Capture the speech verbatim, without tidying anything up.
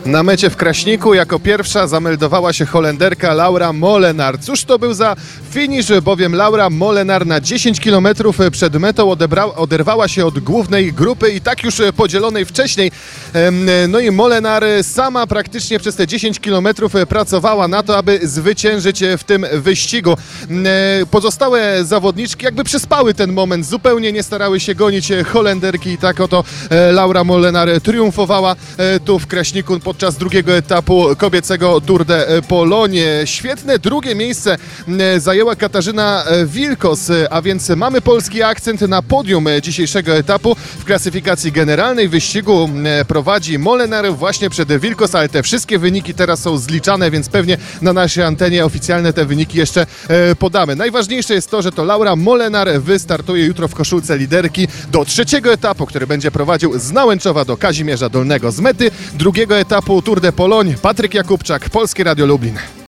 Na mecie w Kraśniku jako pierwsza zameldowała się Holenderka Laura Molenaar. Cóż to był za finisz, bowiem Laura Molenaar na dziesięć kilometrów przed metą odebra- oderwała się od głównej grupy i tak już podzielonej wcześniej. No i Molenaar sama praktycznie przez te dziesięć kilometrów pracowała na to, aby zwyciężyć w tym wyścigu. Pozostałe zawodniczki jakby przyspały ten moment, zupełnie nie starały się gonić Holenderki i tak oto Laura Molenaar triumfowała tu w Kraśniku podczas drugiego etapu kobiecego Tour de Pologne. Świetne drugie miejsce zajęła Katarzyna Wilkos, a więc mamy polski akcent na podium dzisiejszego etapu. W klasyfikacji generalnej wyścigu prowadzi Molenaar właśnie przed Wilkos, ale te wszystkie wyniki teraz są zliczane, więc pewnie na naszej antenie oficjalne te wyniki jeszcze podamy. Najważniejsze jest to, że to Laura Molenaar wystartuje jutro w koszulce liderki do trzeciego etapu, który będzie prowadził z Nałęczowa do Kazimierza Dolnego. Z mety drugiego etapu Tour de Pologne Patryk Jakubczak, Polskie Radio Lublin.